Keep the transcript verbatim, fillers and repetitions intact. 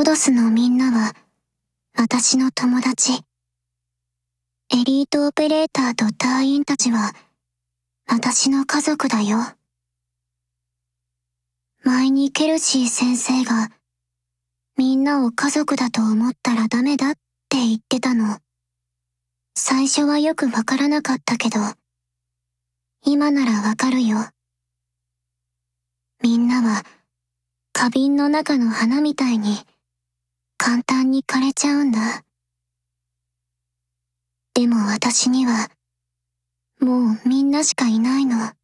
ロドスのみんなは、私の友達。エリートオペレーターと隊員たちは、私の家族だよ。前にケルシー先生が、みんなを家族だと思ったらダメだって言ってたの。最初はよくわからなかったけど、今ならわかるよ。みんなは、花瓶の中の花みたいに、簡単に枯れちゃうんだ。でも私には、もうみんなしかいないの。